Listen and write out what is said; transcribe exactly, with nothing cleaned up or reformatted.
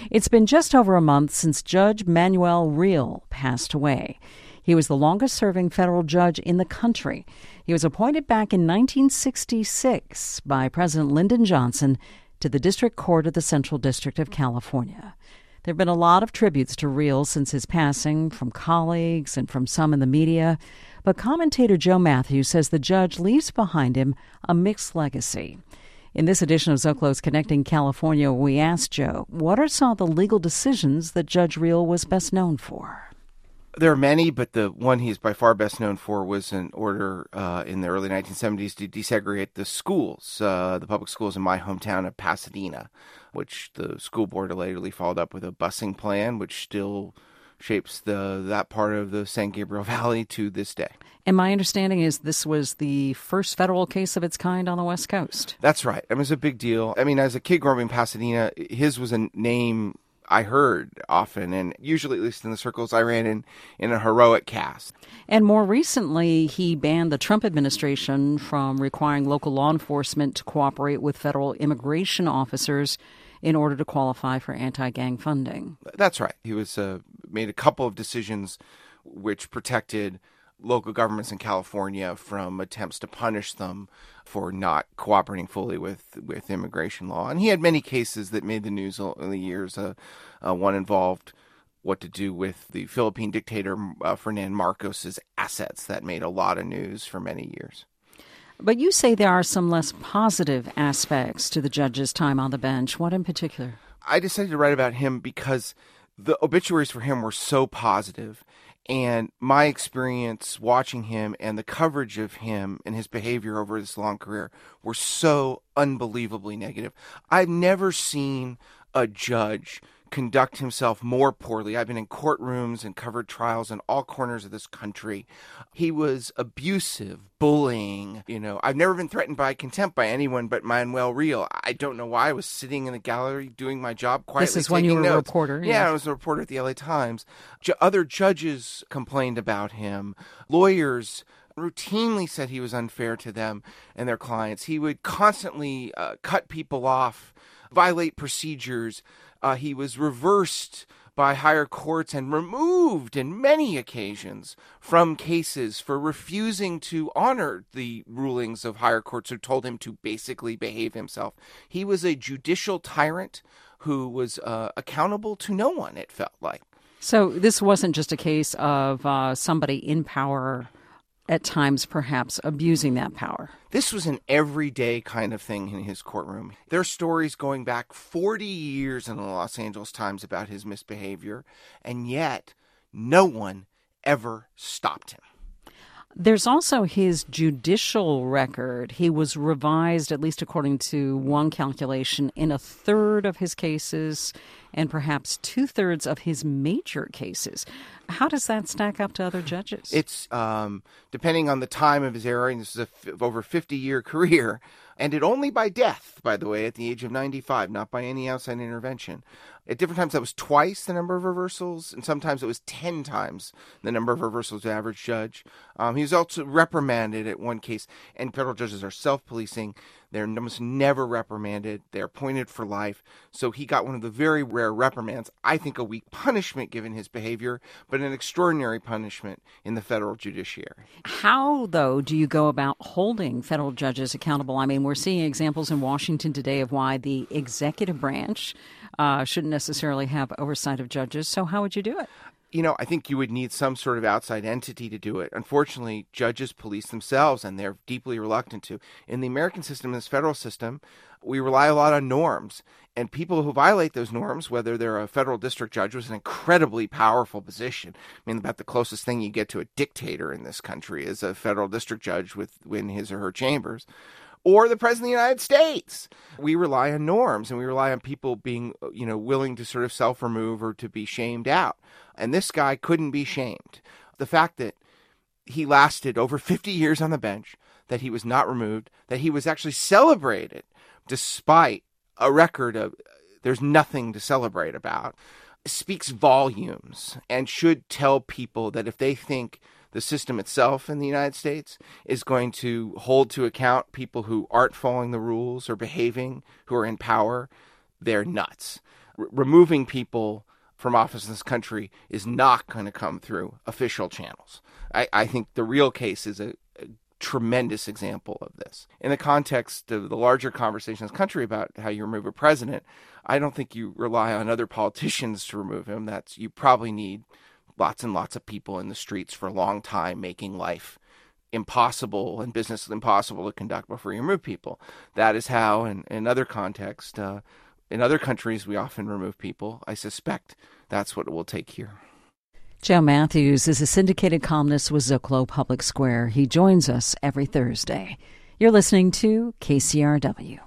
It's been just over a month since Judge Manuel Real passed away. He was the longest-serving federal judge in the country. He was appointed back in nineteen sixty-six by President Lyndon Johnson to the District Court of the Central District of California. There have been a lot of tributes to Real since his passing, from colleagues and from some in the media. But commentator Joe Matthews says the judge leaves behind him a mixed legacy. In this edition of Zocalo's Connecting California, we asked Joe, what are some of the legal decisions that Judge Real was best known for? There are many, but the one he's by far best known for was an order uh, in the early nineteen seventies to desegregate the schools, uh, the public schools in my hometown of Pasadena, which the school board allegedly followed up with a busing plan, which still shapes the that part of the San Gabriel Valley to this day. And my understanding is this was the first federal case of its kind on the West Coast. That's right. I mean, it was a big deal. I mean, as a kid growing up in Pasadena, his was a name I heard often, and usually, at least in the circles I ran in, in a heroic cast. And more recently, he banned the Trump administration from requiring local law enforcement to cooperate with federal immigration officers in order to qualify for anti-gang funding. That's right. He was uh, made a couple of decisions which protected local governments in California from attempts to punish them for not cooperating fully with, with immigration law. And he had many cases that made the news in the years. Uh, uh, one involved what to do with the Philippine dictator uh, Ferdinand Marcos's assets. That made a lot of news for many years. But you say there are some less positive aspects to the judge's time on the bench. What in particular? I decided to write about him because the obituaries for him were so positive. And my experience watching him and the coverage of him and his behavior over this long career were so unbelievably negative. I've never seen a judge conduct himself more poorly. I've been in courtrooms and covered trials in all corners of this country. He was abusive, bullying. You know, I've never been threatened by contempt by anyone but Manuel Real. I don't know why. I was sitting in the gallery doing my job quietly. This is when you were notes. a reporter. Yeah. yeah, I was a reporter at the L A Times. J- other judges complained about him. Lawyers routinely said he was unfair to them and their clients. He would constantly uh, cut people off, violate procedures. Uh, he was reversed by higher courts and removed in many occasions from cases for refusing to honor the rulings of higher courts who told him to basically behave himself. He was a judicial tyrant who was uh, accountable to no one, it felt like. So this wasn't just a case of uh, somebody in power at times perhaps abusing that power. This was an everyday kind of thing in his courtroom. There are stories going back forty years in the Los Angeles Times about his misbehavior, and yet no one ever stopped him. There's also his judicial record. He was revised, at least according to one calculation, in a third of his cases and perhaps two-thirds of his major cases. How does that stack up to other judges? It's, um, depending on the time of his era, and this is a f- over fifty-year career, ended only by death, by the way, at the age of ninety-five, not by any outside intervention. At different times, that was twice the number of reversals, and sometimes it was ten times the number of reversals to average judge. Um, he was also reprimanded at one case, and federal judges are self-policing. They're almost never reprimanded. They're appointed for life. So he got one of the very rare reprimands, I think a weak punishment given his behavior, but an extraordinary punishment in the federal judiciary. How, though, do you go about holding federal judges accountable? I mean, we're seeing examples in Washington today of why the executive branch uh, shouldn't necessarily have oversight of judges. So how would you do it? You know, I think you would need some sort of outside entity to do it. Unfortunately, judges police themselves, and they're deeply reluctant to. In the American system, in this federal system, we rely a lot on norms. And people who violate those norms, whether they're a federal district judge, was an incredibly powerful position. I mean, about the closest thing you get to a dictator in this country is a federal district judge with in his or her chambers. Or the President of the United States. We rely on norms, and we rely on people being, you know, willing to sort of self-remove or to be shamed out. And this guy couldn't be shamed. The fact that he lasted over fifty years on the bench, that he was not removed, that he was actually celebrated despite a record of there's nothing to celebrate about, speaks volumes and should tell people that if they think the system itself in the United States is going to hold to account people who aren't following the rules or behaving, who are in power, they're nuts. r- removing people from office in this country is not going to come through official channels. I, I think the real case is a, a tremendous example of this. In the context of the larger conversation in this country about how you remove a president, I don't think you rely on other politicians to remove him. That's you probably need lots and lots of people in the streets for a long time making life impossible and business impossible to conduct before you remove people. That is how, in, in other contexts, uh, in other countries, we often remove people. I suspect that's what it will take here. Joe Matthews is a syndicated columnist with Zocalo Public Square. He joins us every Thursday. You're listening to K C R W.